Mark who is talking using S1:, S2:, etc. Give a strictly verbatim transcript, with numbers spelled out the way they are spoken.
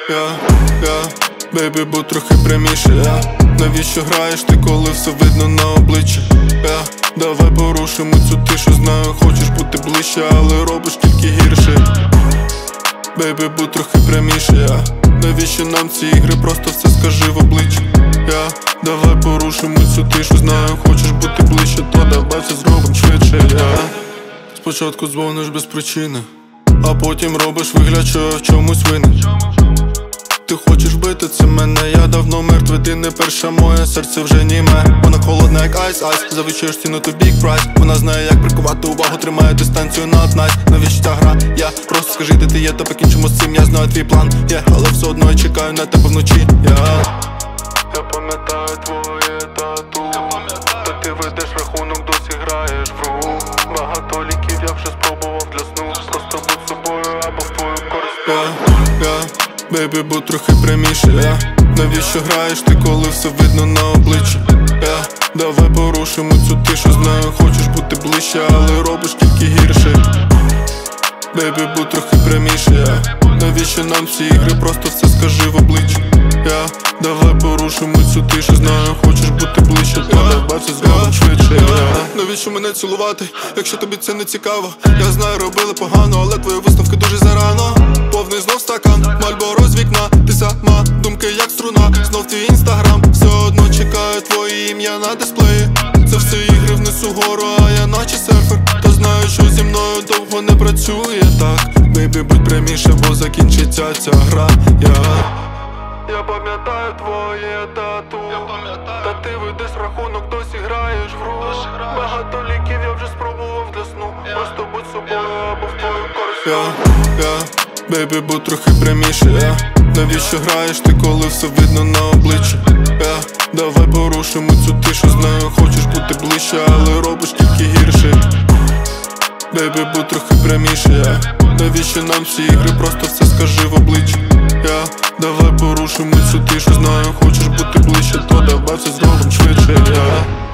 S1: Я, я, бейбі, будь трохи пряміше. Я, навіщо граєш ти, коли все видно на обличчі? Я, давай порушимо цю тишу. Знаю, хочеш бути ближче, але робиш тільки гірше. Бейбі, будь трохи пряміше. Я, навіщо нам ці ігри, просто все скажи в обличчя. Я, давай порушимо цю тишу. Знаю, хочеш бути ближче, то давай все зробим швидше. Я, спочатку дзвониш без причини, а потім робиш вигляд, що я в чомусь винен. Ти хочеш бити, це мене, я давно мертвий. Ти не перша, моє серце вже німе. Вона холодна, як айс-айс, завищуєш ціну, то big price. Вона знає, як прикувати увагу, тримає дистанцію на однайс. Навіщо та гра? Я просто скажи, де ти є, та покінчимо з цим. Я знаю твій план, є, yeah, але все одно я чекаю на тебе вночі. Я, я пам'ятаю твоє тату, та ти ведеш рахунок, досі граєш в гру. Багато ліків я вже спробував для сну. Просто будь собою або в твою користь. Я, я, бейбі, будь трохи пряміше. Я, навіщо граєш ти, коли все видно на обличчі? Я, давай порушимо цю тишу. Знаю, хочеш бути ближче, але робиш тільки гірше. Бейбі, будь трохи пряміше. Я, навіщо нам ці ігри, просто все скажи в обличчя. Я, давай порушимо цю тишу. Знаю, хочеш бути ближче, то давай все зробимо швидше. Я, навіщо мене цілувати, якщо тобі це не цікаво? Я знаю, робили погано, але твої висновки дуже зарано. Повний знов стакан, Мальборо з вікна. Ти сама, думки як струна. Знов твій інстаграм, все одно чекаю твоє ім'я на дисплеї. Це все ігри вниз угору, а я наче серфер. Та знаю, що зі мною довго не працює так. Бейбі, будь пряміше, бо закінчиться ця гра. Я, я пам'ятаю твоє тату, та ти ведеш рахунок, досі граєш в гру. Багато ліків я вже спробував для сну. Просто будь собою або в твою користь. Я, я, бейбі, будь трохи пряміше. Я, навіщо граєш ти, коли все видно на обличчі? Я, давай порушимо цю тишу. Знаю, хочеш бути ближче, але робиш тільки гірше. Бейбі, будь трохи пряміше. Я, навіщо нам ці ігри, просто все скажи в обличчя. Я, давай порушимо цю тишу. Знаю, хочеш бути ближче, то давай все зробим швидше. Я